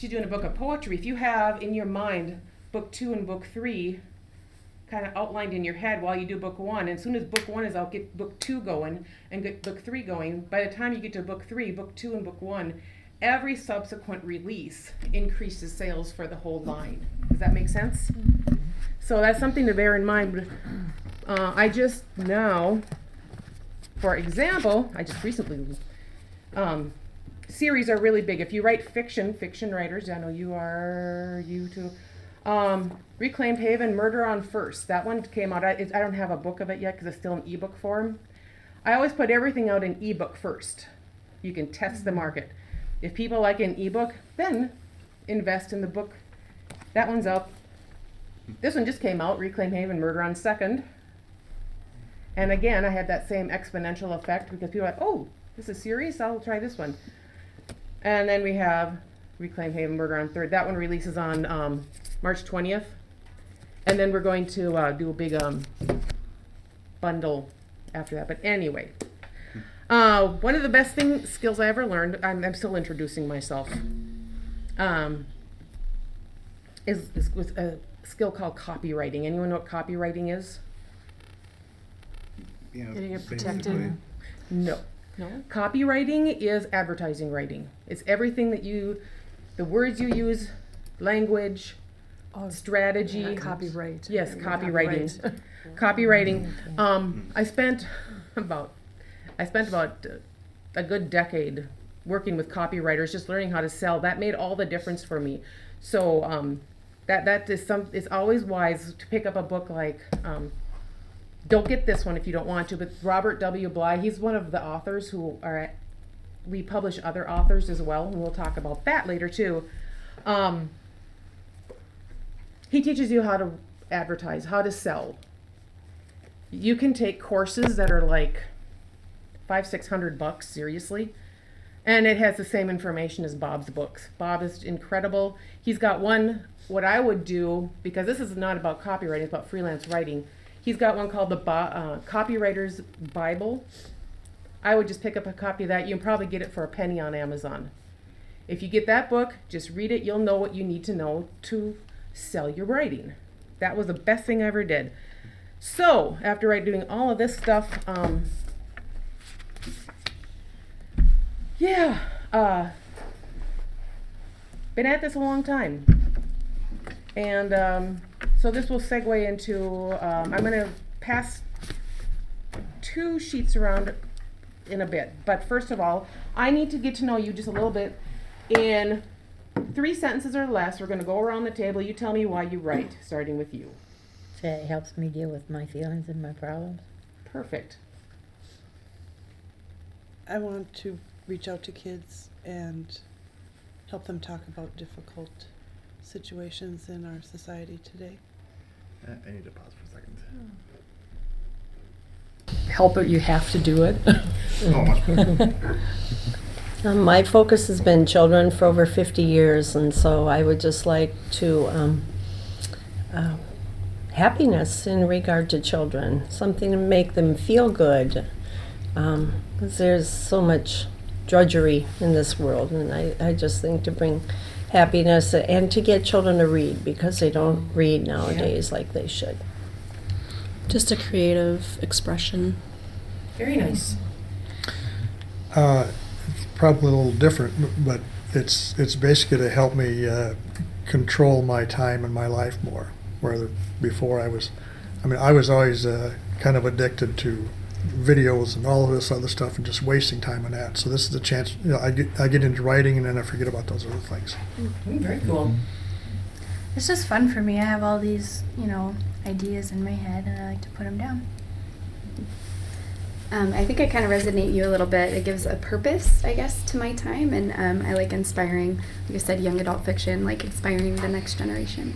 you're doing a book of poetry, if you have in your mind book 2 and book 3 kind of outlined in your head while you do book 1, and as soon as book 1 is out, get book 2 going and get book 3 going. By the time you get to book 3, book 2, and book 1, every subsequent release increases sales for the whole line. Does that make sense? So that's something to bear in mind. I just now, for example, I just recently, series are really big. If you write fiction writers, I know you too. Reclaimed Haven, Murder on First. That one came out. I don't have a book of it yet because it's still in ebook form. I always put everything out in ebook first. You can test the market. If people like an ebook, then invest in the book. That one's out. This one just came out, Reclaim Haven, Murder on Second. And again, I had that same exponential effect because people are like, oh, this is serious? I'll try this one. And then we have Reclaim Haven, Murder on Third. That one releases on March 20th. And then we're going to do a big bundle after that. But anyway, one of the best skills I ever learned, I'm still introducing myself, is with a skill called copywriting. Anyone know what copywriting is? Yeah, Getting it protected? No. No? Copywriting is advertising writing. It's everything that the words you use, language, strategy. Copyright. Yes, copywriting. Copywriting. I spent about a good decade working with copywriters, just learning how to sell. That made all the difference for me. So it's always wise to pick up a book like. Don't get this one if you don't want to, but Robert W. Bly, he's one of the authors we publish other authors as well, and we'll talk about that later too. He teaches you how to advertise, how to sell. You can take courses that are like $500-600, seriously, and it has the same information as Bob's books. Bob is incredible. He's got one, what I would do, because this is not about copywriting, it's about freelance writing. He's got one called the Copywriter's Bible. I would just pick up a copy of that. You can probably get it for a penny on Amazon. If you get that book, just read it. You'll know what you need to know to sell your writing. That was the best thing I ever did. So, after doing all of this stuff, been at this a long time. And so this will segue into, I'm going to pass 2 sheets around in a bit. But first of all, I need to get to know you just a little bit. In 3 sentences or less, we're going to go around the table. You tell me why you write, starting with you. So it helps me deal with my feelings and my problems. Perfect. I want to reach out to kids and help them talk about difficult situations in our society today. I need to pause for a second. Help it, you have to do it. Oh, much better. My focus has been children for over 50 years, and so I would just like to happiness in regard to children, something to make them feel good, because there's so much drudgery in this world, and I just think to bring happiness and to get children to read, because they don't read nowadays like they should. Just a creative expression. Very nice. It's probably a little different, but it's basically to help me control my time and my life more. Where before I was always kind of addicted to videos and all of this other stuff and just wasting time on that. So this is a chance. I get into writing and then I forget about those other things. Very cool. It's just fun for me. I have all these, ideas in my head, and I like to put them down. I think I kind of resonate you a little bit. It gives a purpose, I guess, to my time, and I like inspiring, like I said, young adult fiction, like inspiring the next generation.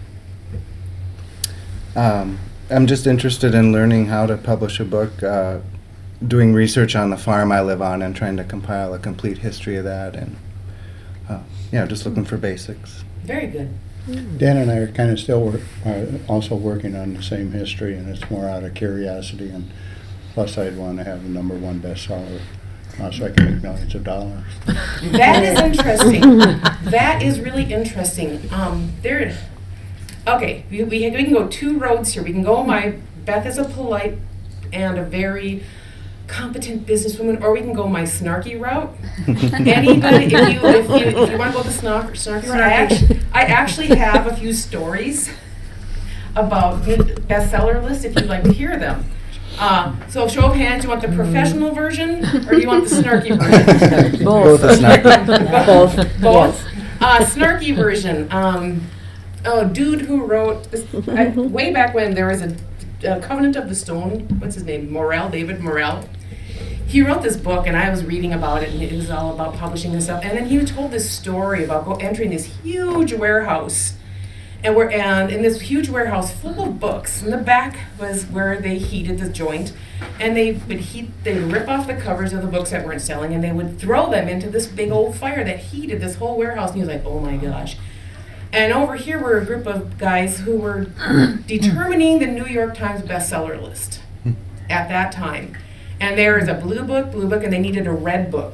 So. I'm just interested in learning how to publish a book, doing research on the farm I live on and trying to compile a complete history of that, and just looking for basics. Very good. Dan and I are kind of still also working on the same history, and it's more out of curiosity, and plus I'd want to have the #1 bestseller so I can make millions of dollars. That is interesting. That is really interesting. Okay, we can go two roads here. We can go Beth is a polite and a very competent businesswoman, or we can go my snarky route. Anybody, if you want to go the snarky route, I actually have a few stories about the bestseller list if you'd like to hear them. So show of hands, do you want the professional version or do you want the snarky version? Both are snarky. Both. Snarky version. Dude who wrote this, way back when there was a Covenant of the Stone. What's his name? David Morrell. He wrote this book, and I was reading about it, and it was all about publishing and stuff. And then he told this story about entering this huge warehouse. And in this huge warehouse full of books, in the back was where they heated the joint, and they'd rip off the covers of the books that weren't selling, and they would throw them into this big old fire that heated this whole warehouse. And he was like, oh my gosh. And over here were a group of guys who were determining the New York Times bestseller list at that time. And there was a blue book, and they needed a red book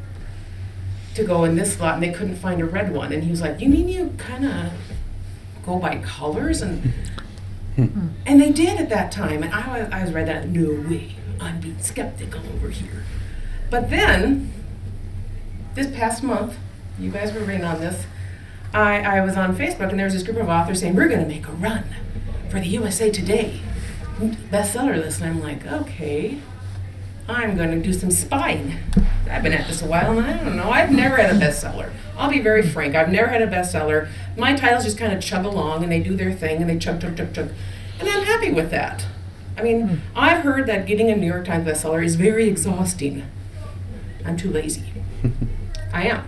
to go in this slot, and they couldn't find a red one. And he was like, you mean you kind of go by colors? And they did at that time. And I was read that, no way, I'm being skeptical over here. But then, this past month, you guys were reading on this, I was on Facebook, and there was this group of authors saying, we're going to make a run for the USA Today bestseller list. And I'm like, okay, I'm going to do some spying. I've been at this a while, and I don't know. I've never had a bestseller. I'll be very frank. I've never had a bestseller. My titles just kind of chug along, and they do their thing, and they chug. And I'm happy with that. I mean, I've heard that getting a New York Times bestseller is very exhausting. I'm too lazy. I am.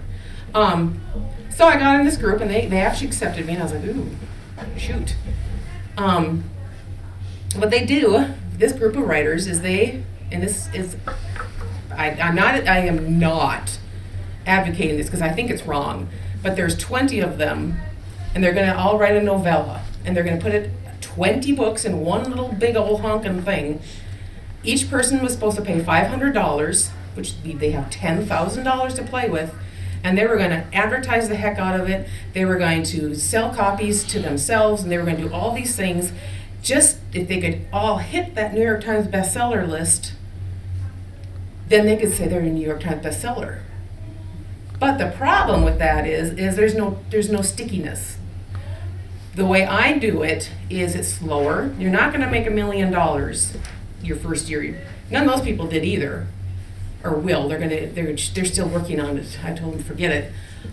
So I got in this group, and they actually accepted me, and I was like, ooh, shoot. What they do, this group of writers, is I am not advocating this because I think it's wrong, but there's 20 of them, and they're going to all write a novella, and they're going to put 20 books in one little big old honking thing. Each person was supposed to pay $500, which they have $10,000 to play with, and they were going to advertise the heck out of it. They were going to sell copies to themselves, and they were going to do all these things. Just if they could all hit that New York Times bestseller list, then they could say they're a New York Times bestseller. But the problem with that is there's no stickiness. The way I do it is it's slower. You're not going to make $1 million your first year. None of those people did either, or will. They're still working on it. I told them forget it.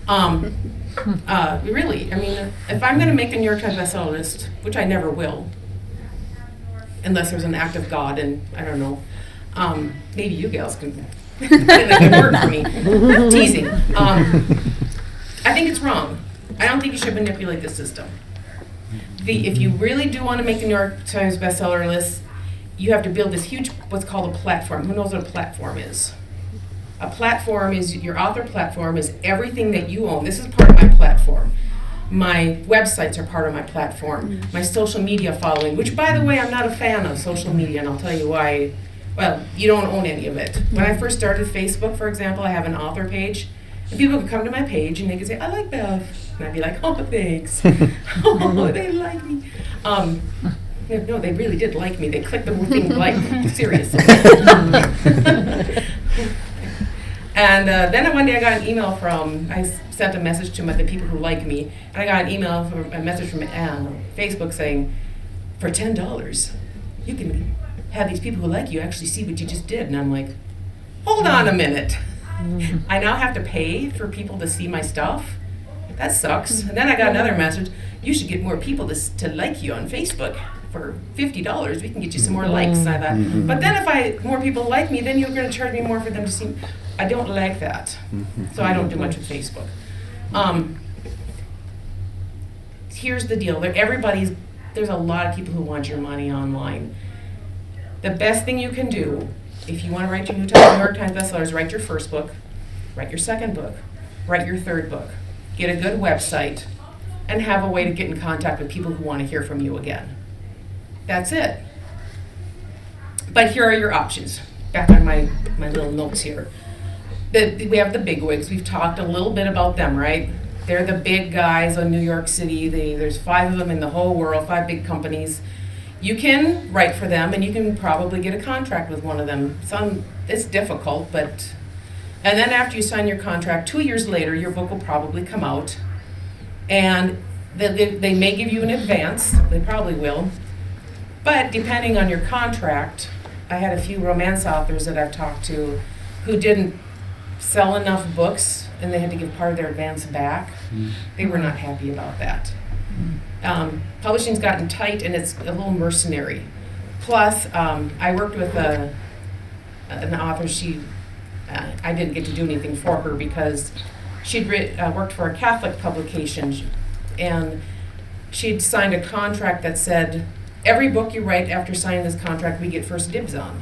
Really, I mean, if I'm going to make a New York Times bestseller list, which I never will, unless there's an act of God, and I don't know. Maybe you gals can make it work for me. Teasing. I think it's wrong. I don't think you should manipulate the system. If you really do want to make the New York Times bestseller list, you have to build this huge, what's called a platform. Who knows what a platform is? A platform is, your author platform is everything that you own. This is part of my platform. My websites are part of my platform. My social media following, which by the way, I'm not a fan of social media, and I'll tell you why. Well, you don't own any of it. When I first started Facebook, for example, I have an author page, and people could come to my page and they could say, I like Beth. And I'd be like, oh, thanks. Oh, they like me. No, they really did like me. They clicked the thing like, seriously. And then one day I got an email I sent a message to the people who like me, and I got a message from Facebook saying, for $10, you can have these people who like you actually see what you just did. And I'm like, hold on a minute. I now have to pay for people to see my stuff? That sucks. And then I got another message, you should get more people to like you on Facebook. For $50, we can get you some more likes. And I thought, but then if more people like me, then you're going to charge me more for them to see. I don't like that, so I don't do much with Facebook. Here's the deal: there's a lot of people who want your money online. The best thing you can do, if you want to write your New York Times bestseller, is write your first book, write your second book, write your third book, get a good website, and have a way to get in contact with people who want to hear from you again. That's it. But here are your options. Back on my little notes here. we have the bigwigs. We've talked a little bit about them, right? They're the big guys in New York City. There's 5 of them in the whole world, 5 big companies. You can write for them, and you can probably get a contract with one of them. It's difficult, but... And then after you sign your contract, 2 years later, your book will probably come out. And they may give you an advance. They probably will. But depending on your contract, I had a few romance authors that I've talked to who didn't sell enough books, and they had to give part of their advance back. They were not happy about that. Publishing's gotten tight, and it's a little mercenary. Plus, I worked with an author. I didn't get to do anything for her because she'd worked for a Catholic publication, and she'd signed a contract that said, every book you write after signing this contract, we get first dibs on.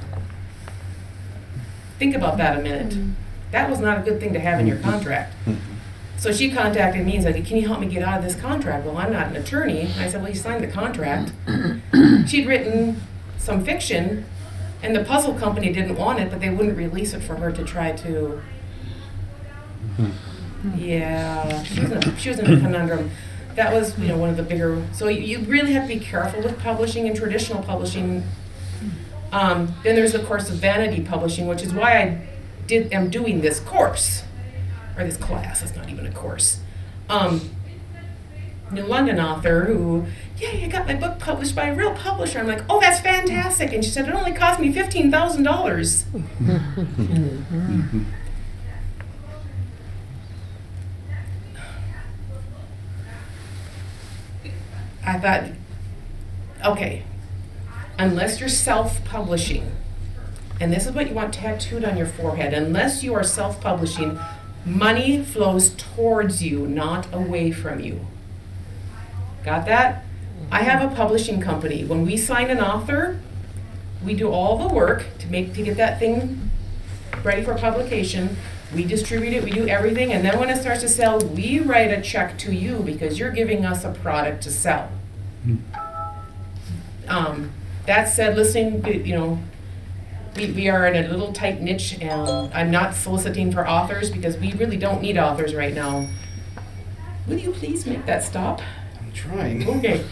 Think about that a minute. That was not a good thing to have in your contract. So she contacted me and said, can you help me get out of this contract? Well, I'm not an attorney. I said, well, you signed the contract. She'd written some fiction, and the puzzle company didn't want it, but they wouldn't release it for her to try to... Yeah, she was in a conundrum. That was, one of the bigger... So you really have to be careful with publishing and traditional publishing. Then there's, of course, the vanity publishing, which is why I am doing this course, or this class. It's not even a course. New London author who, I got my book published by a real publisher. I'm like, oh, that's fantastic. And she said, it only cost me $15,000. I thought, okay, unless you're self-publishing, and this is what you want tattooed on your forehead, unless you are self-publishing, money flows towards you, not away from you. Got that? I have a publishing company. When we sign an author, we do all the work to get that thing ready for publication. We distribute it, we do everything, and then when it starts to sell, we write a check to you because you're giving us a product to sell. That said, listening, we are in a little tight niche, and I'm not soliciting for authors because we really don't need authors right now. Will you please make that stop? I'm trying. Okay.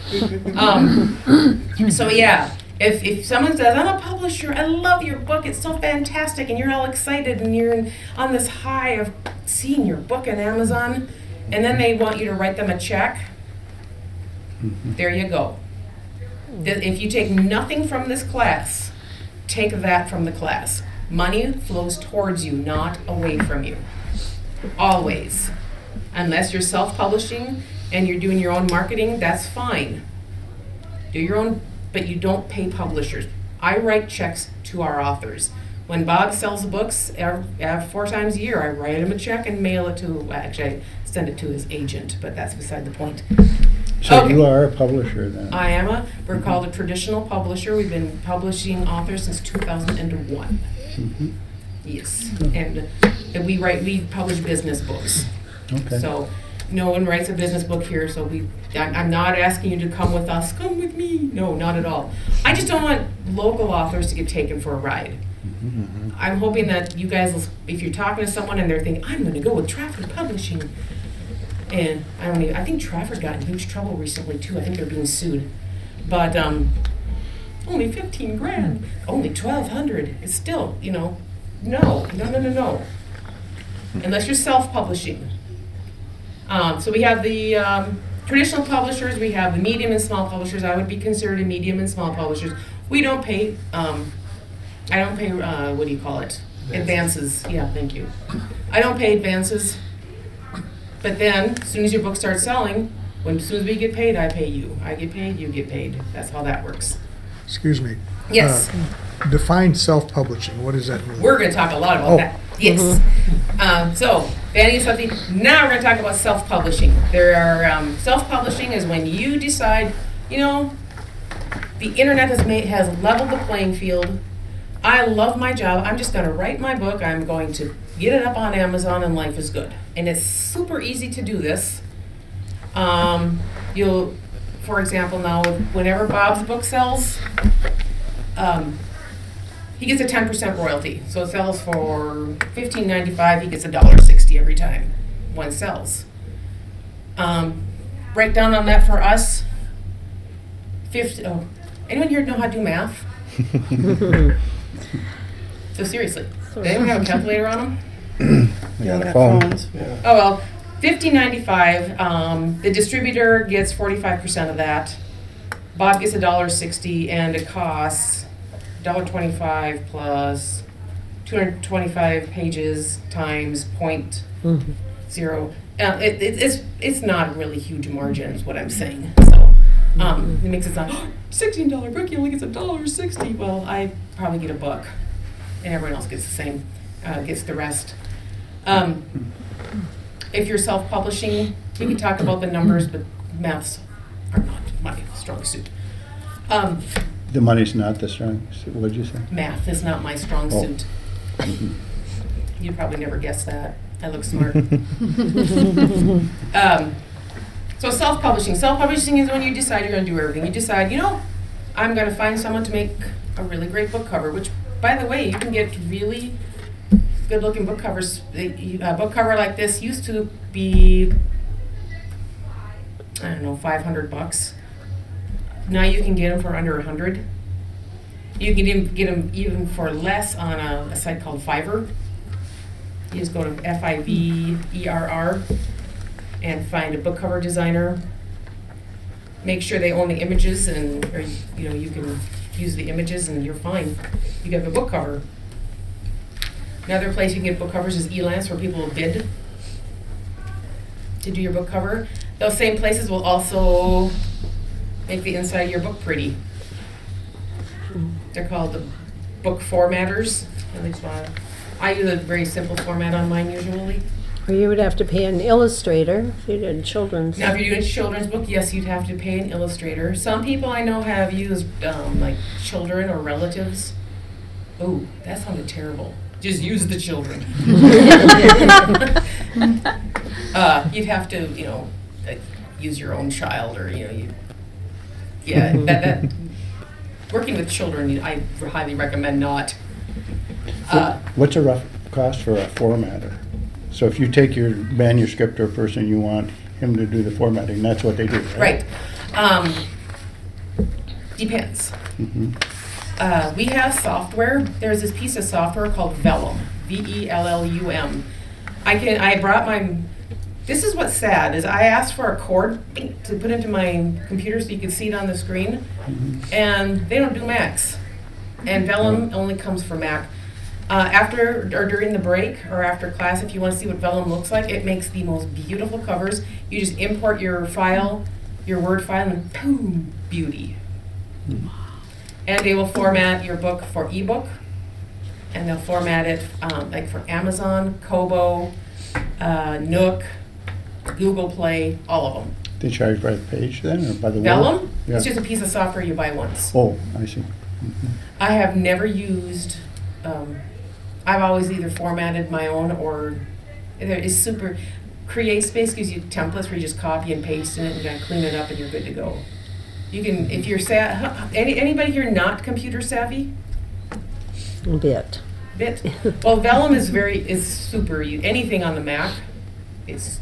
So yeah, if someone says, I'm a publisher, I love your book, it's so fantastic, and you're all excited, and you're on this high of seeing your book on Amazon, and then they want you to write them a check, there you go. If you take nothing from this class, take that from the class. Money flows towards you, not away from you. Always. Unless you're self-publishing and you're doing your own marketing, that's fine. Do your own, but you don't pay publishers. I write checks to our authors. When Bob sells books 4 times a year, I write him a check and mail it to, actually I send it to his agent, but that's beside the point. So Okay. you are a publisher then? I am we're called a traditional publisher. We've been publishing authors since 2001. Yes, and we publish business books. Okay. So no one writes a business book here, so I'm not asking you to come with us. Come with me. No, not at all. I just don't want local authors to get taken for a ride. I'm hoping that you guys will, if you're talking to someone and they're thinking, I'm going to go with Trafford Publishing, and I think Trafford got in huge trouble recently too. I think they're being sued. But only 15 grand, only 1,200. It's still, no. Unless you're self-publishing. So we have the traditional publishers, we have the medium and small publishers. I would be considered a medium and small publishers. We don't pay, I don't pay, what do you call it? Advances. Yeah, thank you. I don't pay advances. But then, as soon as your book starts selling, as soon as we get paid, I pay you. I get paid, you get paid. That's how that works. Excuse me. Yes. Define self-publishing. What does that mean? We're going to talk a lot about that. Yes. So, vanity is something. Now we're going to talk about self-publishing. There are self-publishing is when you decide, the internet has leveled the playing field. I love my job. I'm just going to write my book. I'm going to get it up on Amazon, and life is good. And it's super easy to do this. For example, now, whenever Bob's book sells, he gets a 10% royalty. So it sells for $15.95. He gets $1.60 every time one sells. Breakdown on that for us. Anyone here know how to do math? So seriously, does anyone have a calculator on them? We got a phone. Oh well, $15.95. The distributor gets 45% of that. Bob gets $1.60, and it costs $1.25 plus 225 pages times 0.0. It's not a really huge margin, is what I'm saying. So it makes it sound $16 book. He only gets $1.60. Well, I probably get $1, and everyone else gets the same. Gets the rest. If you're self-publishing, we can talk about the numbers, but maths are not my strong suit. The money's not the strong suit. What'd you say? Math is not my strong suit. You'd probably never guess that. I look smart. So self-publishing. Self-publishing is when you decide you're going to do everything. You decide, I'm going to find someone to make a really great book cover, which, by the way, you can get really good-looking book covers. A book cover like this used to be, I don't know, $500. Now you can get them for under $100. You can get them even for less on a site called Fiverr. You just go to Fiverr and find a book cover designer. Make sure they own the images, or you can use the images, and you're fine. You have a book cover. Another place you can get book covers is Elance, where people will bid to do your book cover. Those same places will also make the inside of your book pretty. They're called the book formatters. At least I use a very simple format on mine usually. Or you would have to pay an illustrator if you did children's. Now, if you're doing a children's book, yes, you'd have to pay an illustrator. Some people I know have used like children or relatives. Oh, that sounded terrible. Just use the children. You'd have to, like, use your own child, or that working with children, I highly recommend not. What's a rough cost for a formatter? So if you take your manuscript to a person, you want him to do the formatting, that's what they do, right? Right. Depends. Mm-hmm. We have software. There's this piece of software called Vellum, Vellum. This is what's sad, is I asked for a cord to put into my computer so you could see it on the screen, and they don't do Macs. And Vellum only comes for Mac. After or during the break or after class, if you want to see what Vellum looks like, it makes the most beautiful covers. You just import your file, your Word file, and boom, beauty. And they will format your book for ebook, and they'll format it like for Amazon, Kobo, Nook, Google Play, all of them. They charge by the page then, or by the Vellum? word? Yeah. It's just a piece of software you buy once. Oh, I see. Mm-hmm. I have never used, I've always either formatted my own, or it's super, CreateSpace gives you templates where you just copy and paste in it and then clean it up and you're good to go. You can, if you're anybody here not computer savvy? A bit. Well, Vellum is super, anything on the Mac is,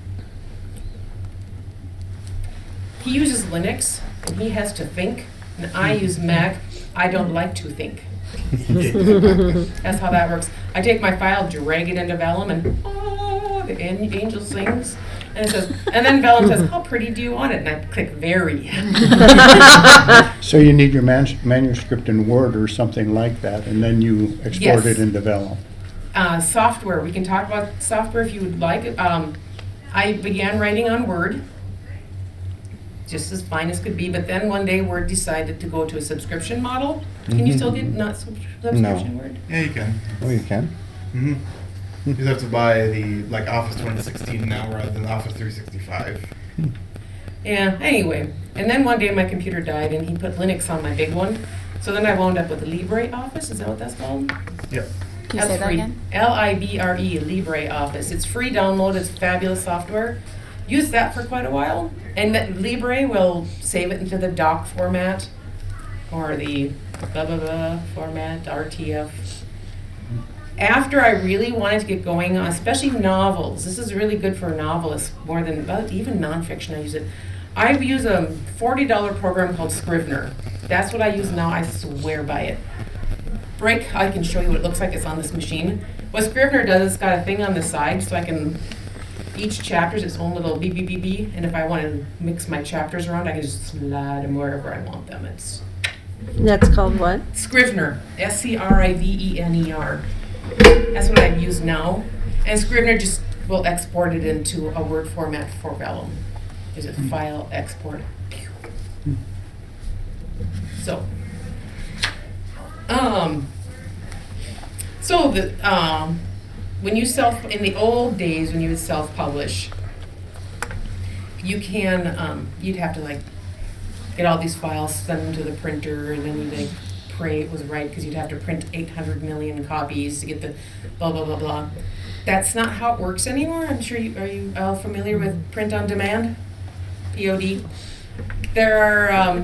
he uses Linux and he has to think, and I use Mac, I don't like to think. That's how that works. I take my file, drag it into Vellum, and the angel sings, and it says, and then Vellum says, "How pretty do you want it?" And I click very. So you need your manuscript in Word or something like that, and then you export it into Vellum. Software. We can talk about software if you would like. I began writing on Word, just as fine as could be, but then one day Word decided to go to a subscription model. Can you still get not subscription Word? Yeah, you can. Oh, you can? Mm-hmm. You just have to buy the Office 2016 now rather than Office 365. Yeah, anyway. And then one day my computer died and he put Linux on my big one. So then I wound up with LibreOffice. Is that what that's called? Yep. Can you say that again? LIBRE, LibreOffice. It's free download. It's fabulous software. Used that for quite a while. And that Libre will save it into the doc format. or the blah blah blah format, RTF. After I really wanted to get going on, especially novels, this is really good for novelists more than even nonfiction. I use it. I use a $40 program called Scrivener. That's what I use now. I swear by it. I can show you what it looks like. It's on this machine. What Scrivener does, it's got a thing on the side, so I can. Each chapter is its own little beep beep beep beep, and if I want to mix my chapters around, I can just slide them wherever I want them. It's That's called what? Scrivener, Scrivener. That's what I've used now. And Scrivener just will export it into a Word format for Vellum. There's a file export. So, when you in the old days when you would self-publish, you can, you'd have to like get all these files, send them to the printer, and then you'd like pray it was right because you'd have to print 800 million copies to get the blah blah blah blah. That's not how it works anymore. I'm sure are you all familiar with print on demand, POD? There are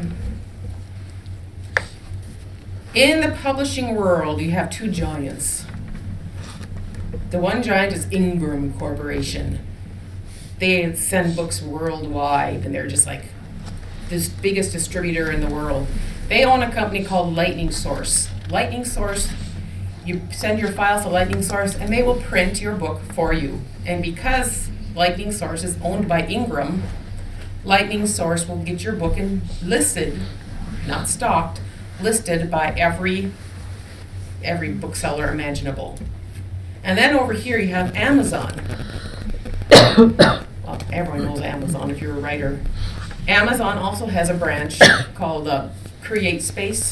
in the publishing world you have two giants. The one giant is Ingram Corporation. They send books worldwide, and they're just like this biggest distributor in the world. They own a company called Lightning Source. Lightning Source, you send your files to Lightning Source, and they will print your book for you. And because Lightning Source is owned by Ingram, Lightning Source will get your book listed, not stocked, listed by every bookseller imaginable. And then over here you have Amazon. Well, everyone knows Amazon if you're a writer. Amazon also has a branch called CreateSpace.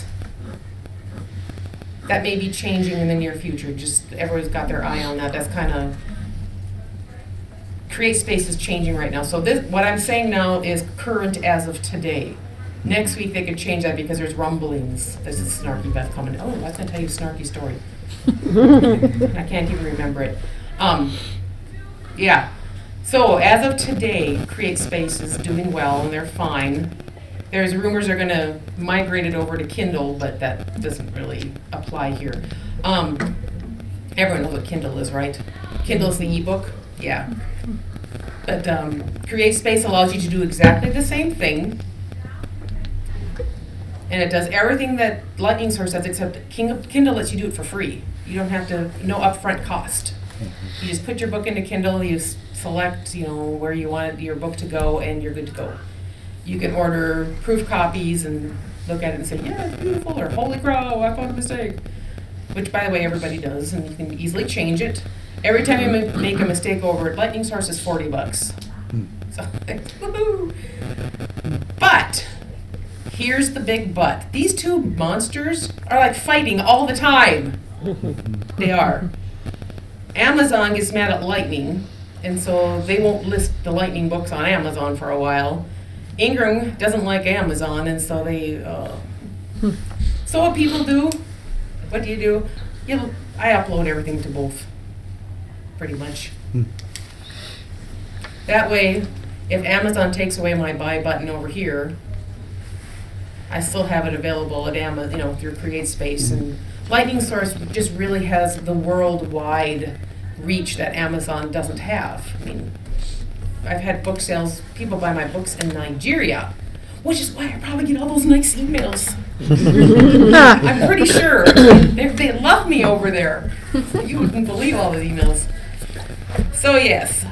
That may be changing in the near future. Just everyone's got their eye on that. That's kind of CreateSpace is changing right now. So what I'm saying now is current as of today. Next week they could change that because there's rumblings. This is Snarky Beth coming. Oh, I was going to tell you a snarky story. I can't even remember it. Yeah. So as of today, CreateSpace is doing well and they're fine. There's rumors they're going to migrate it over to Kindle, but that doesn't really apply here. Everyone knows what Kindle is, right? Kindle is the ebook. Yeah. But CreateSpace allows you to do exactly the same thing. And it does everything that Lightning Source does, except Kindle lets you do it for free. You don't have to, no upfront cost. You just put your book into Kindle, you select, where you want your book to go, and you're good to go. You can order proof copies and look at it and say, yeah, it's beautiful, or holy crow, I found a mistake. Which, by the way, everybody does, and you can easily change it. Every time you make a mistake over it, Lightning Source is $40. So, woohoo! But here's the big but. These two monsters are like fighting all the time. They are. Amazon gets mad at Lightning, and so they won't list the Lightning books on Amazon for a while. Ingram doesn't like Amazon, and so they... So what people do, what do you do? I upload everything to both, pretty much. That way, if Amazon takes away my buy button over here, I still have it available at Amazon, through CreateSpace. And Lightning Source just really has the worldwide reach that Amazon doesn't have. I mean, I've had book sales, people buy my books in Nigeria, which is why I probably get all those nice emails. I'm pretty sure. They love me over there. You wouldn't believe all the emails. So yes,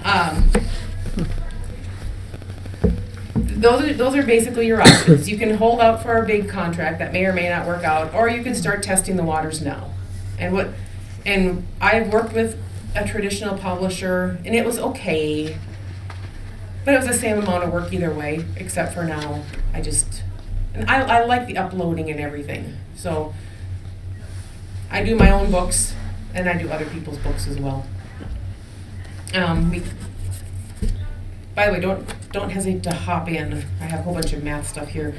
those are basically your options. You can hold out for a big contract that may or may not work out, or you can start testing the waters now. And I've worked with a traditional publisher, and it was okay, but it was the same amount of work either way, except for now. I like the uploading and everything. So I do my own books, and I do other people's books as well. By the way, don't hesitate to hop in. I have a whole bunch of math stuff here.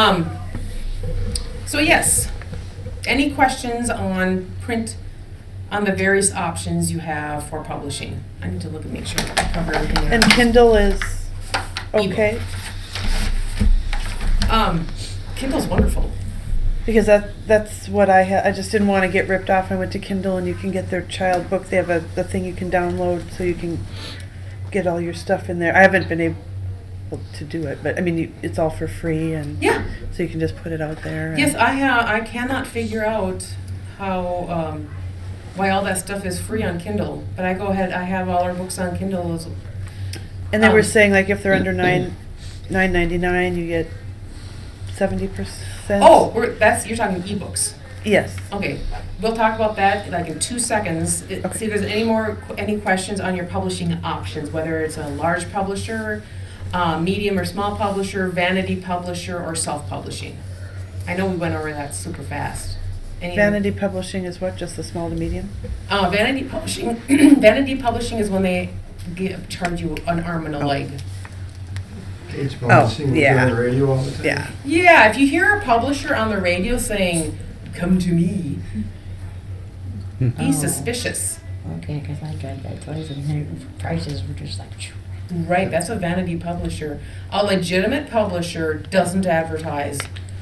So yes, any questions on print, on the various options you have for publishing? I need to look and make sure I cover everything. And Kindle is okay? Kindle's wonderful. Because that's what I had. I just didn't want to get ripped off. I went to Kindle, and you can get their child book. They have the thing you can download, so you can get all your stuff in there. I haven't been able to do it, but I mean, it's all for free, and Yeah. so you can just put it out there. Yes, I cannot figure out how why all that stuff is free on Kindle. But I go ahead. I have all our books on Kindle. And they were saying like if they're under $9.99, you get 70%. Oh, you're talking ebooks. Yes. Okay, we'll talk about that like in 2 seconds. See if there's any questions on your publishing options, whether it's a large publisher, medium or small publisher, vanity publisher, or self-publishing. I know we went over that super fast. Vanity publishing is what? Just the small to medium? Vanity publishing. Vanity publishing is when they charge you an arm and a leg. Page publishing yeah. on the radio all the time. Yeah. Yeah, if you hear a publisher on the radio saying, "Come to me," be suspicious. Okay, because I tried that twice and their prices were just like. Right, that's a vanity publisher. A legitimate publisher doesn't advertise.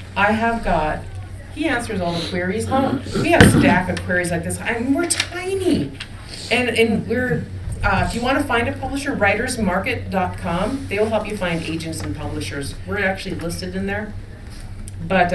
He answers all the queries. We have a stack of queries like this. We're tiny. And we're, if you want to find a publisher, writersmarket.com, they will help you find agents and publishers. We're actually listed in there. But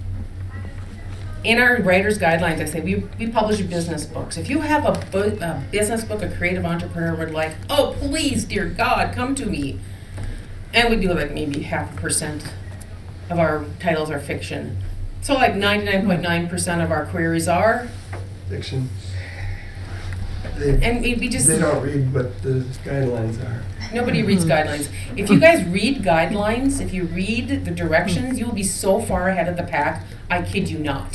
in our writer's guidelines, I say we publish business books. If you have a business book, a creative entrepreneur would like, oh, please, dear God, come to me. And we do like maybe 0.5% of our titles are fiction. So like 99.9% of our queries are Fiction. They don't read what the guidelines are. Nobody reads guidelines. If you guys read guidelines, if you read the directions, you will be so far ahead of the pack. I kid you not.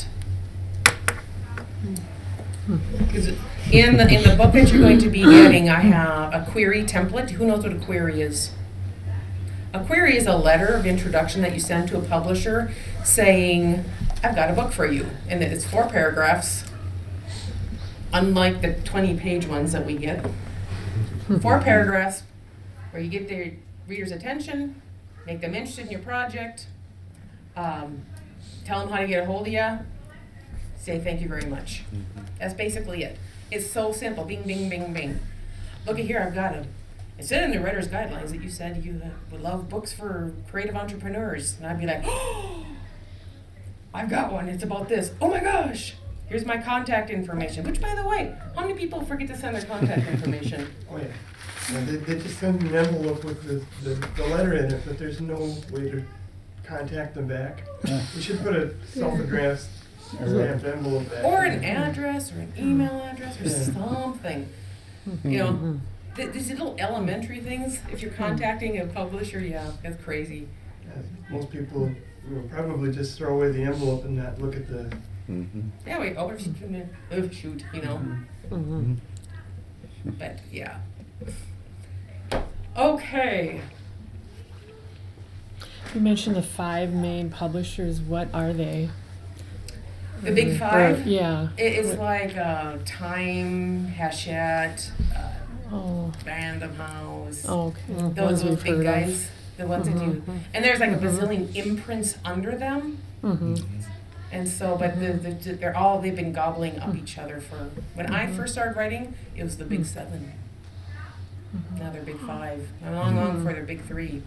Because in the book that you're going to be getting, I have a query template. Who knows what a query is? A query is a letter of introduction that you send to a publisher saying, I've got a book for you. And it's 4 paragraphs, unlike the 20-page ones that we get. 4 paragraphs where you get the reader's attention, make them interested in your project, tell them how to get a hold of you, say thank you very much. That's basically it. It's so simple. Bing, bing, bing, bing. Look at here, I've got it said in the writer's guidelines that you said you would love books for creative entrepreneurs. And I'd be like, oh, I've got one. It's about this. Oh my gosh. Here's my contact information. Which, by the way, how many people forget to send their contact information? Oh, yeah. They just send an envelope with the letter in it, but there's no way to contact them back. You should put a self-addressed stamped envelope back. Or an address or an email address or something. You know, these little elementary things, if you're contacting a publisher, yeah, that's crazy. Yeah, most people probably just throw away the envelope and not look at the... Yeah, wait, shoot, you know. But, yeah. Okay. You mentioned the 5 main publishers. What are they? The big 5? Yeah. It's like Time, Hachette, Random House. Oh, okay. Those we've big heard guys. of. The ones that do. And there's like a bazillion imprints under them. And so, but they've been gobbling up each other for, when I first started writing, it was the big 7. Now they're big 5. Long before they're big 3.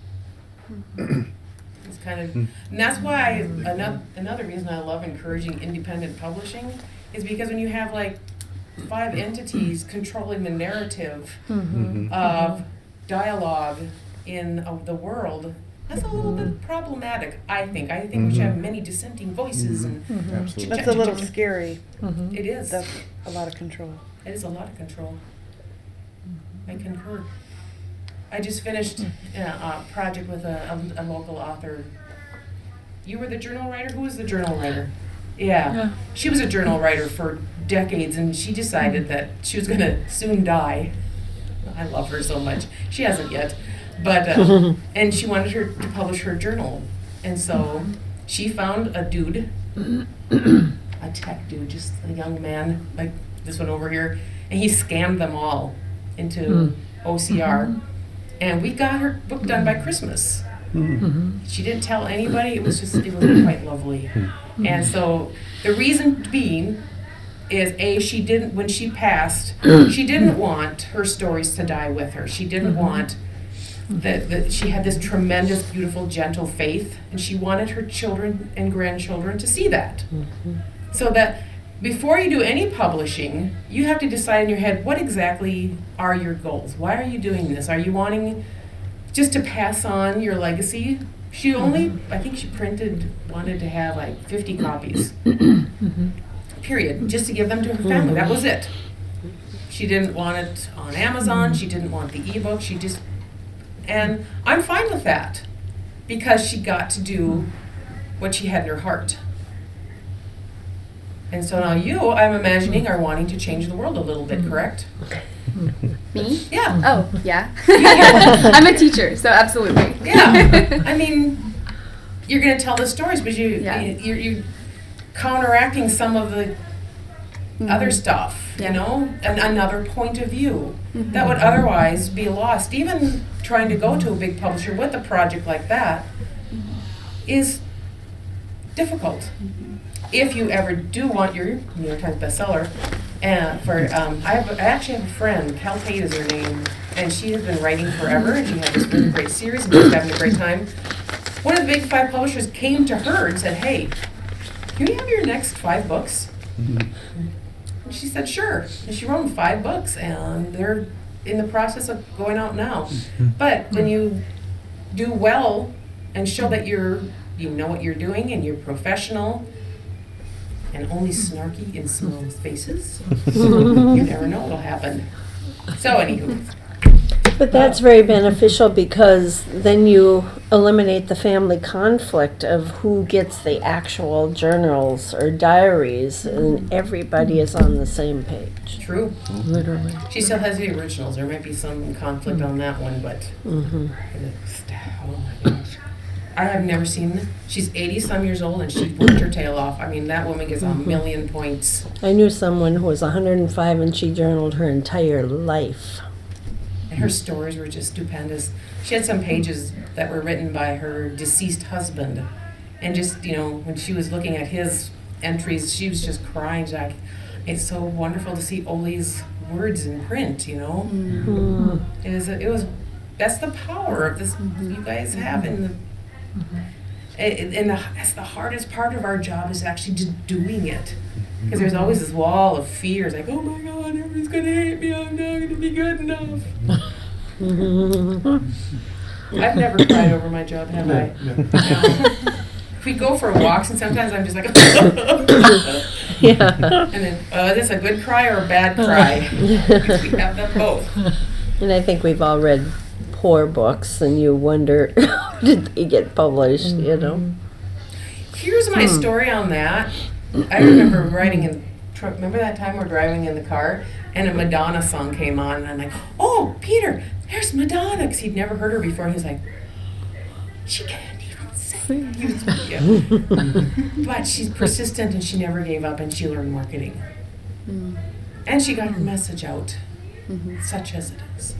It's kind of, and that's why another reason I love encouraging independent publishing is because when you have like 5 entities controlling the narrative of dialogue in the world, that's a little bit problematic, I think. I think we should have many dissenting voices. And that's a little scary. It is. That's a lot of control. It is a lot of control. I concur. I just finished a project with a local author. You were the journal writer? Who was the journal writer? Yeah. She was a journal writer for decades, and she decided that she was going to soon die. I love her so much. She hasn't yet. But and she wanted her to publish her journal. And so she found a dude, a tech dude, just a young man, like this one over here, and he scammed them all into OCR. And we got her book done by Christmas. She didn't tell anybody. It was quite lovely. And so the reason being is she didn't, when she passed, she didn't want her stories to die with her. She didn't want that she had this tremendous, beautiful, gentle faith, and she wanted her children and grandchildren to see that. So that before you do any publishing, you have to decide in your head, what exactly are your goals? Why are you doing this? Are you wanting just to pass on your legacy? She only, I think she wanted to have like 50 copies, period, just to give them to her family. That was it. She didn't want it on Amazon. She didn't want the ebook. And I'm fine with that, because she got to do what she had in her heart. And so now you, I'm imagining, are wanting to change the world a little bit, correct? Me? Yeah. Oh, yeah. I'm a teacher, so absolutely. Yeah. I mean, you're going to tell the stories, but you're counteracting some of the other stuff, you know, and another point of view that would otherwise be lost. Even trying to go to a big publisher with a project like that is difficult. If you ever do want your New York Times bestseller, I actually have a friend, Cal Tate is her name, and she has been writing forever, and she had this really great series, and she's having a great time. One of the big 5 publishers came to her and said, "Hey, can you have your next 5 books?" And she said, "Sure." And she wrote them 5 books, and they're in the process of going out now. But when you do well and show that you know what you're doing and you're professional and only snarky in small spaces, you never know what'll happen. So anywho. But that's very beneficial, because then you eliminate the family conflict of who gets the actual journals or diaries, and everybody is on the same page. True. Literally. She still has the originals. There might be some conflict on that one, but oh my gosh. I have never seen, she's 80-some years old, and she worked her tail off. I mean, that woman gets a million points. I knew someone who was 105, and she journaled her entire life. And her stories were just stupendous. She had some pages that were written by her deceased husband. And just, you know, when she was looking at his entries, she was just crying. Like, it's so wonderful to see Ole's words in print, you know? That's the power of this you guys have in the... That's the hardest part of our job, is actually just doing it. Because there's always this wall of fears, like, oh my God, everybody's going to hate me, I'm not going to be good enough. I've never cried over my job, have I? No. If we go for walks, and sometimes I'm just like, yeah. And then, is this a good cry or a bad cry? We have them both. And I think we've all read poor books, and you wonder, did they get published, you know? Here's my story on that. I remember remember that time we're driving in the car, and a Madonna song came on, and I'm like, oh, Peter, there's Madonna, because he'd never heard her before, and he's like, she can't even sing. But she's persistent, and she never gave up, and she learned marketing. And she got her message out, such as it is.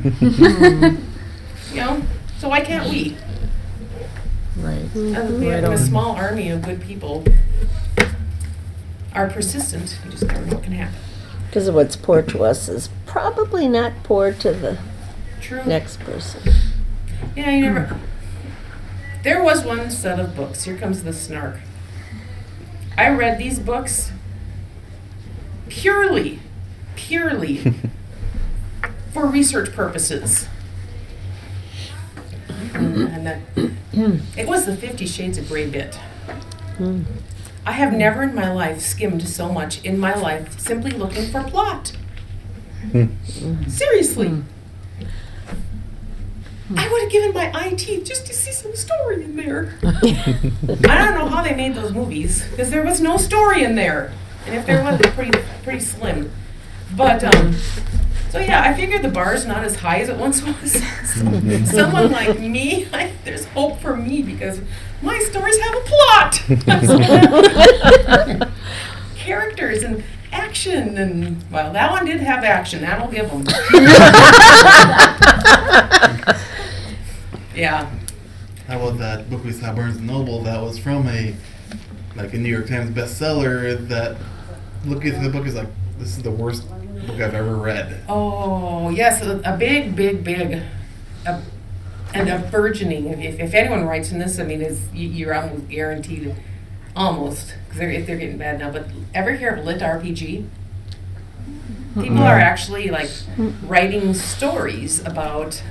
You know, so why can't we? Right. We have a small army of good people are persistent. You just never know what can happen. Because of what's poor to us is probably not poor to the next person. Yeah, you never... There was one set of books. Here comes the snark. I read these books purely for research purposes. And that, it was the 50 Shades of Grey bit. I have never in my life skimmed so much in my life simply looking for plot. Seriously. I would have given my eye teeth just to see some story in there. I don't know how they made those movies, because there was no story in there. And if there was, it was pretty slim. But, so yeah, I figured the bar's not as high as it once was. Someone like me, there's hope for me, because my stories have a plot. Characters and action, and well, that one did have action. That'll give them. Yeah. How about that book we saw Barnes & Noble that was from a New York Times bestseller that looking through the book is like, this is the worst book I've ever read. Oh, yes, a big, and a burgeoning. If anyone writes in this, I mean, you're almost guaranteed, because if they're getting bad now. But ever hear of Lit RPG? People are actually like writing stories about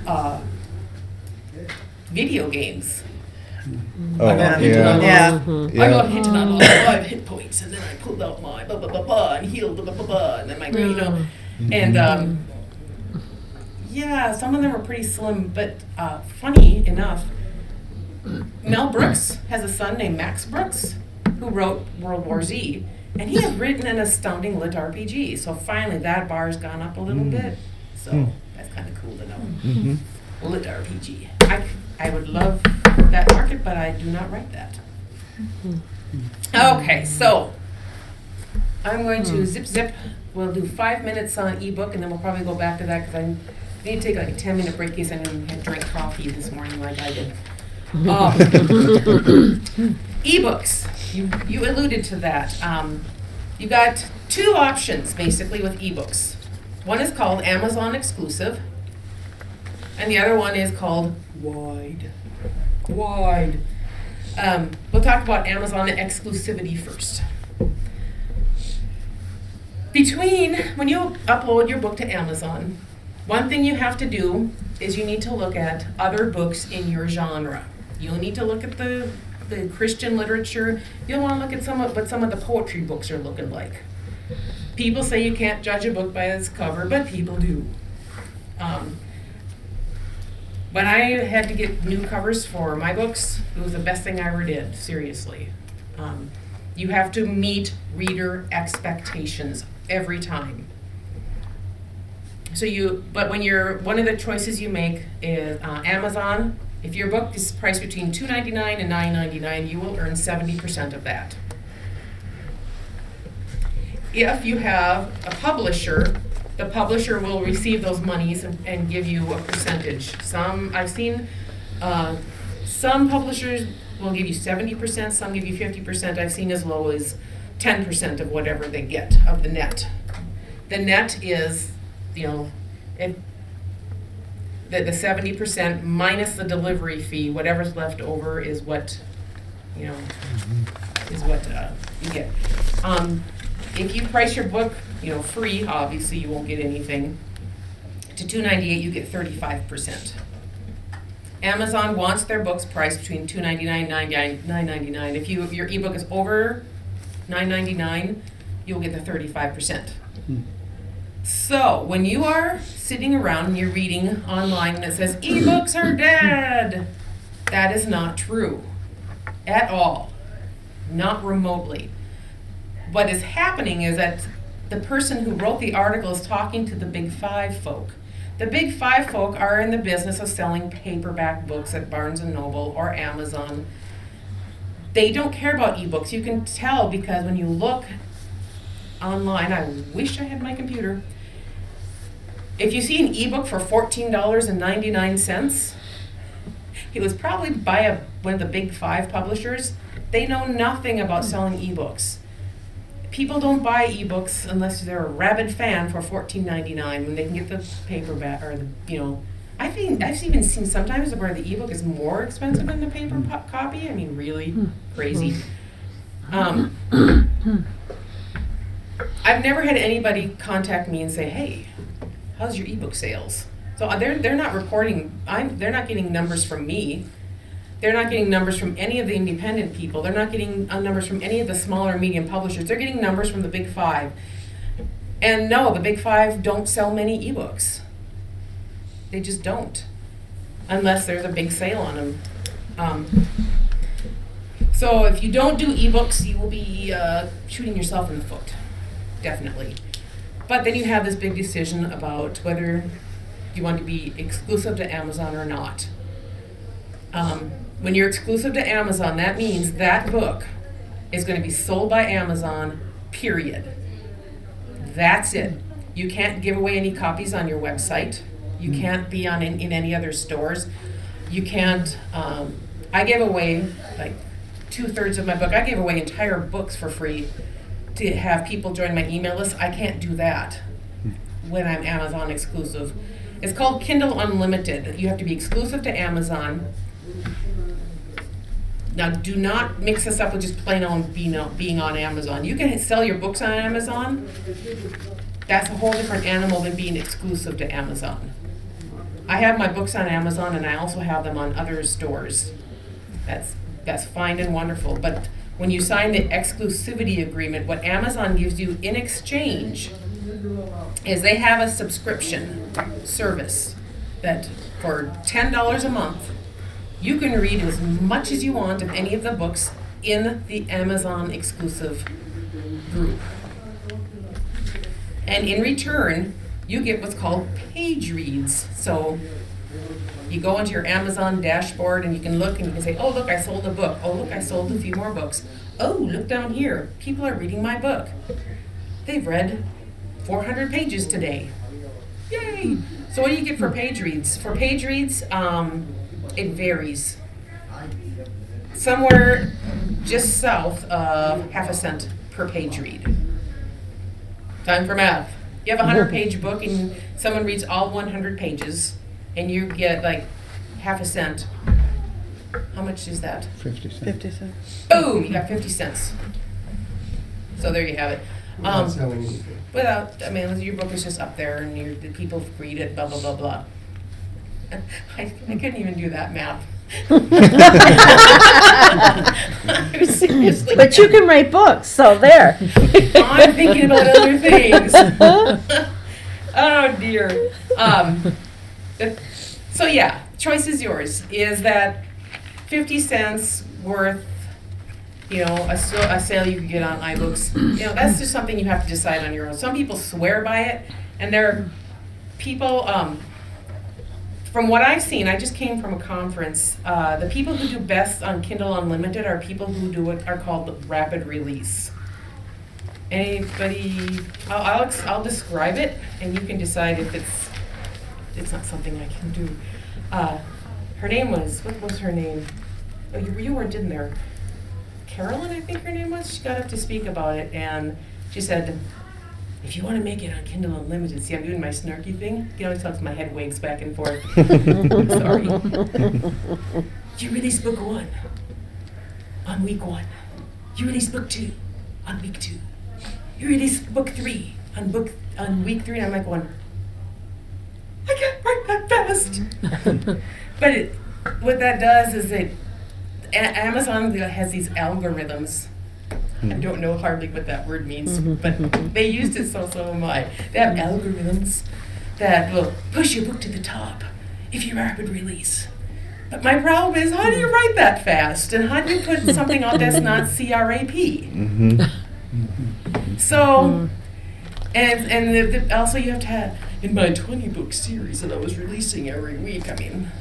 video games. Oh, I got hit Yeah. I got hit on 5 hit points, and then I pulled out my blah blah blah blah and healed blah blah blah, and then my and yeah, some of them are pretty slim, but funny enough, Mel Brooks has a son named Max Brooks who wrote World War Z, and he has written an astounding lit RPG. So finally, that bar's gone up a little bit. So that's kind of cool to know. Lit RPG. I would love that market, but I do not write that. Okay, so I'm going to zip. We'll do 5 minutes on ebook, and then we'll probably go back to that because I need to take like a 10-minute break in case I didn't drink coffee this morning like I did. Ebooks. You alluded to that. You got 2 options basically with ebooks. One is called Amazon Exclusive, and the other one is called Wide. We'll talk about Amazon exclusivity first. When you upload your book to Amazon, one thing you have to do is you need to look at other books in your genre. You'll need to look at the Christian literature. You'll want to look at what some of the poetry books are looking like. People say you can't judge a book by its cover, but people do. When I had to get new covers for my books, it was the best thing I ever did, seriously. You have to meet reader expectations every time. But one of the choices you make is Amazon. If your book is priced between $2.99 and $9.99, you will earn 70% of that. If you have a publisher, the publisher will receive those monies and give you a percentage. I've seen some publishers will give you 70%, some give you 50%. I've seen as low as 10% of whatever they get of the net. The net is, the 70% minus the delivery fee. Whatever's left over is what, you get. If you price your book, free, obviously you won't get anything. To $2.98, you get 35%. Amazon wants their books priced between $2.99 and $9.99. If your ebook is over $9.99, you'll get the 35%. So when you are sitting around and you're reading online and it says ebooks are dead, that is not true at all, not remotely. What is happening is that the person who wrote the article is talking to the Big Five folk. The Big Five folk are in the business of selling paperback books at Barnes & Noble or Amazon. They don't care about ebooks. You can tell because when you look online, I wish I had my computer. If you see an ebook for $14.99, it was probably by one of the Big Five publishers. They know nothing about selling ebooks. People don't buy ebooks unless they're a rabid fan for $14.99 when they can get the paperback or I've even seen sometimes where the ebook is more expensive than the paper copy. I mean, really crazy. I've never had anybody contact me and say, "Hey, how's your ebook sales?" So they're not reporting. They're not getting numbers from me. They're not getting numbers from any of the independent people. They're not getting numbers from any of the smaller and medium publishers. They're getting numbers from the Big Five. And no, the Big Five don't sell many ebooks. They just don't, unless there's a big sale on them. So if you don't do ebooks, you will be shooting yourself in the foot, definitely. But then you have this big decision about whether you want to be exclusive to Amazon or not. When you're exclusive to Amazon, that means that book is going to be sold by Amazon, period. That's it. You can't give away any copies on your website. You can't be in any other stores. You can't I gave away like 2/3 of my book. I gave away entire books for free to have people join my email list. I can't do that when I'm Amazon exclusive. It's called Kindle Unlimited. You have to be exclusive to Amazon. Now, do not mix this up with just plain on being on Amazon. You can sell your books on Amazon. That's a whole different animal than being exclusive to Amazon. I have my books on Amazon, and I also have them on other stores. That's fine and wonderful. But when you sign the exclusivity agreement, what Amazon gives you in exchange is they have a subscription service that for $10 a month, you can read as much as you want of any of the books in the Amazon exclusive group. And in return, you get what's called page reads. So you go into your Amazon dashboard and you can look and you can say, oh, look, I sold a book. Oh, look, I sold a few more books. Oh, look down here. People are reading my book. They've read 400 pages today. Yay! So what do you get for page reads? For page reads, it varies. Somewhere just south of 50 cents per page read. Time for math. You have a 100-page book and someone reads all 100 pages and you get like 50 cents. How much is that? 50 cents. 50 cents. Boom! You got 50 cents. So there you have it. Without, I mean, your book is just up there and the people read it, blah, blah, blah, blah. I couldn't even do that math. Seriously. But you can write books, so there. I'm thinking about other things. Oh dear. So yeah, choice is yours. Is that 50 cents worth, a sale you could get on iBooks? That's just something you have to decide on your own. Some people swear by it, and there are people. From what I've seen, I just came from a conference. The people who do best on Kindle Unlimited are people who do what are called rapid release. Anybody? I'll describe it, and you can decide if it's not something I can do. Her name was, what was her name? Oh, you weren't in there. Carolyn, I think her name was. She got up to speak about it, and she said, if you want to make it on Kindle Unlimited, see, I'm doing my snarky thing. You always talks my head waves back and forth. Sorry. You release book 1 on week 1. You release book 2 on week 2. You release book 3 on week 3, and I'm like going, I can't write that fast. But what that does is Amazon has these algorithms. I don't know hardly what that word means, but they used it, so am I. They have algorithms that will push your book to the top if you rapid release. But my problem is, how do you write that fast? And how do you put something out that's not CRAP? So, and also you have to have, in my 20-book series that I was releasing every week, I mean,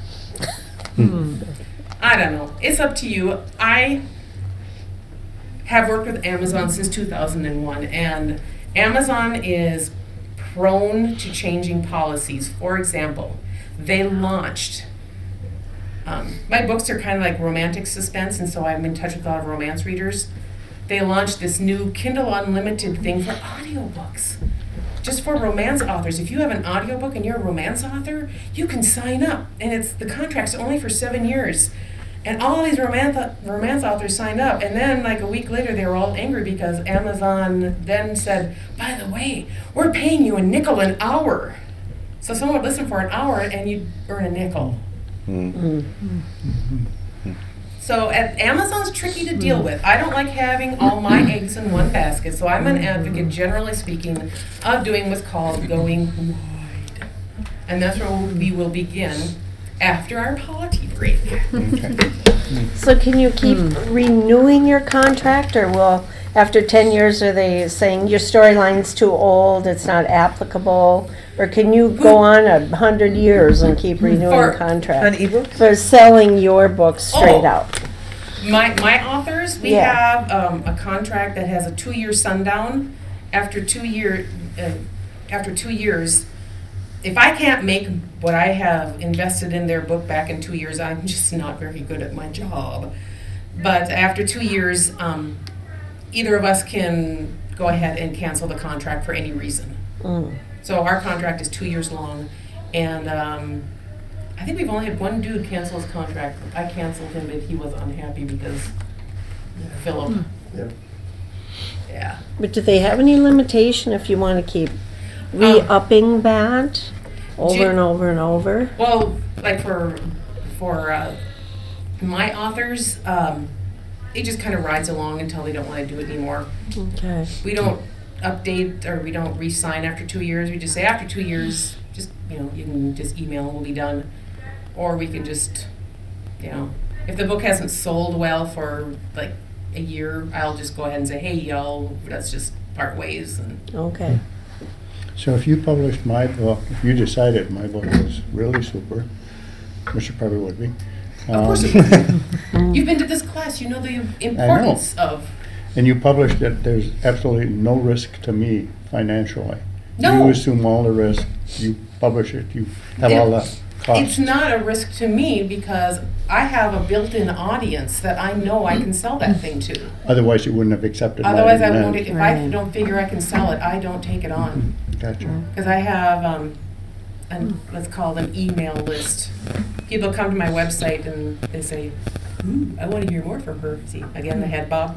I don't know. It's up to you. I have worked with Amazon since 2001, and Amazon is prone to changing policies. For example, they launched, my books are kind of like romantic suspense, and so I'm in touch with a lot of romance readers. They launched this new Kindle Unlimited thing for audiobooks, just for romance authors. If you have an audiobook and you're a romance author, you can sign up, and the contract's only for 7 years. And all these romance authors signed up, and then like a week later they were all angry because Amazon then said, by the way, we're paying you $0.05 an hour. So someone would listen for an hour and you'd earn $0.05. So Amazon's tricky to deal with. I don't like having all my eggs in one basket, so I'm an advocate, generally speaking, of doing what's called going wide. And that's where we will begin after our potty break. So can you keep renewing your contract, or after 10 years are they saying your storyline's too old, it's not applicable, or can you go on 100 years and keep renewing contracts? On ebooks? For selling your books straight out. My authors, we have a contract that has a 2-year sundown. After 2 years, if I can't make what I have invested in their book back in 2 years, I'm just not very good at my job. But after 2 years, either of us can go ahead and cancel the contract for any reason. So our contract is 2 years long, and I think we've only had one dude cancel his contract. I canceled him, but he was unhappy because Philip. Yeah. But do they have any limitation if you want to keep re-upping that over and over and over? Well, like for my authors, it just kind of rides along until they don't want to do it anymore. Okay. We don't update or we don't re-sign after 2 years. We just say after 2 years, just, you know, you can just email and we'll be done. Or we can just, you know, if the book hasn't sold well for like a year, I'll just go ahead and say, hey, y'all, let's just part ways. And okay. So if you published my book, if you decided my book was really super, which it probably would be. Of course it would. You've been to this class, you know the importance of. And you published it, there's absolutely no risk to me financially. No. You assume all the risk, you publish it, you have all the costs. It's not a risk to me because I have a built-in audience that I know I can sell that thing to. Otherwise you wouldn't have accepted my Otherwise I demand. won't, if I don't figure I can sell it, I don't take it on. Gotcha. Because I have, let's call them email list. People come to my website and they say, I want to hear more from her. See, again, the head bob.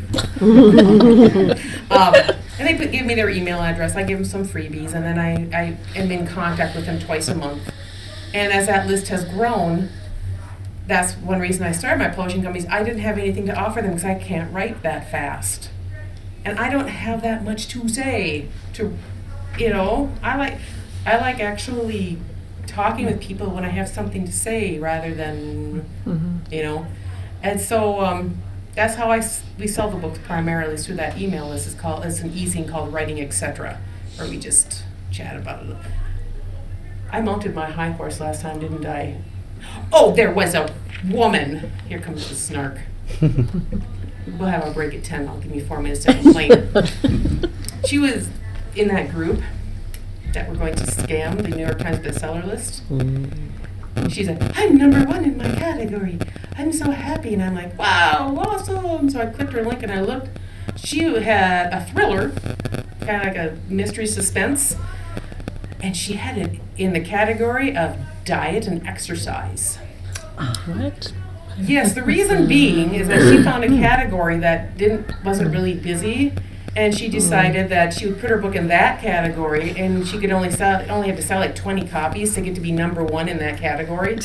And they give me their email address. I give them some freebies, and then I am in contact with them twice a month. And as that list has grown, that's one reason I started my publishing companies. I didn't have anything to offer them because I can't write that fast. And I don't have that much to say to, you know, I like actually talking with people when I have something to say rather than, you know. And so that's how we sell the books primarily, is through that email list. It's an e-zine called Writing Etc., where we just chat about it. I mounted my high horse last time, didn't I? Oh, there was a woman. Here comes the snark. We'll have a break at 10. I'll give you 4 minutes to complain. She was in that group that we're going to scam the New York Times bestseller list. She's like, I'm #1 in my category. I'm so happy. And I'm like, wow, awesome. So I clicked her link and I looked. She had a thriller, kind of like a mystery suspense. And she had it in the category of diet and exercise. What? Yes, the reason being is that she found a category that wasn't really busy, and she decided that she would put her book in that category, and she could only have to sell like 20 copies to get to be #1 in that category.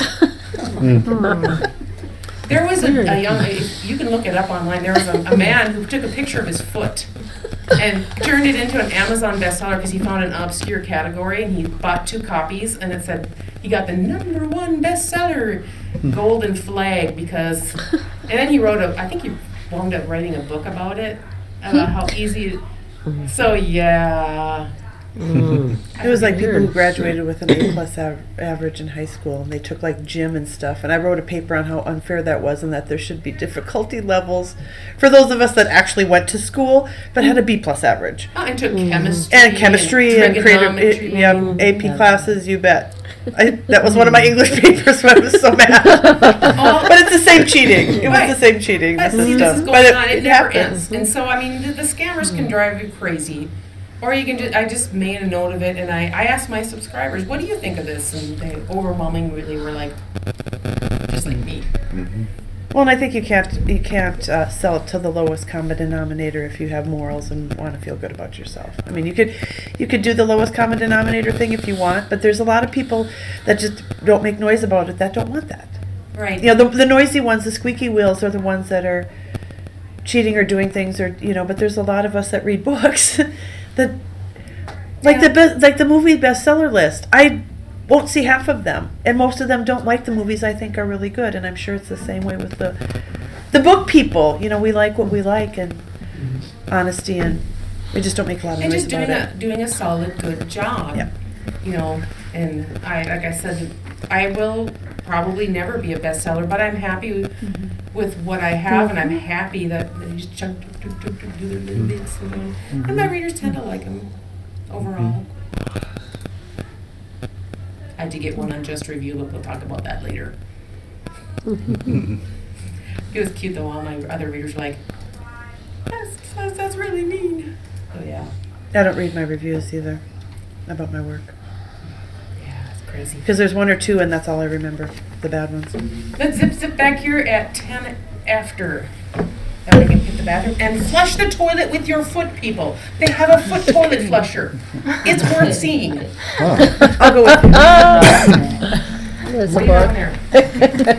There was a young, you can look it up online, there was a man who took a picture of his foot and turned it into an Amazon bestseller because he found an obscure category, and he bought 2 copies, and it said he got the #1 bestseller, golden flag, because, and then he wrote I think he wound up writing a book about it, about how easy so yeah. It was like people who graduated with an A+ average in high school, and they took like gym and stuff, and I wrote a paper on how unfair that was, and that there should be difficulty levels for those of us that actually went to school but had a B+ average. Oh, and took chemistry. And chemistry and creative, AP classes, you bet. That was one of my English papers, but I was so mad. But it's the same cheating. It was the same cheating. But see, this is going on. It never ends. And so, I mean, the scammers can drive you crazy. Or you can I just made a note of it, and I asked my subscribers, what do you think of this? And they overwhelmingly were like, just like me. Well, and I think you can't sell it to the lowest common denominator if you have morals and want to feel good about yourself. I mean, you could do the lowest common denominator thing if you want, but there's a lot of people that just don't make noise about it that don't want that. Right. You know, the noisy ones, the squeaky wheels, are the ones that are cheating or doing things, or you know. But there's a lot of us that read books that, like the movie bestseller list. I won't see half of them, and most of them don't like the movies I think are really good, and I'm sure it's the same way with the book people. You know, we like what we like, and honesty, and we just don't make a lot of noise about it. And just doing a solid, good job. Yeah. You know, and like I said, I will probably never be a bestseller, but I'm happy with what I have, and I'm happy that they just do their little bits, and my readers tend to like them overall. had to get one on Just Review, but we'll talk about that later. It was cute though. All my other readers were like, that's really mean. Oh yeah. I don't read my reviews either about my work. Yeah, it's crazy. Because there's one or two, and that's all I remember, the bad ones. Let's zip back here at 10 after. That way we can hit the bathroom and flush the toilet with your foot, people. They have a foot toilet flusher. It's worth seeing. Oh. I'll go with you. There's a Way down book. there.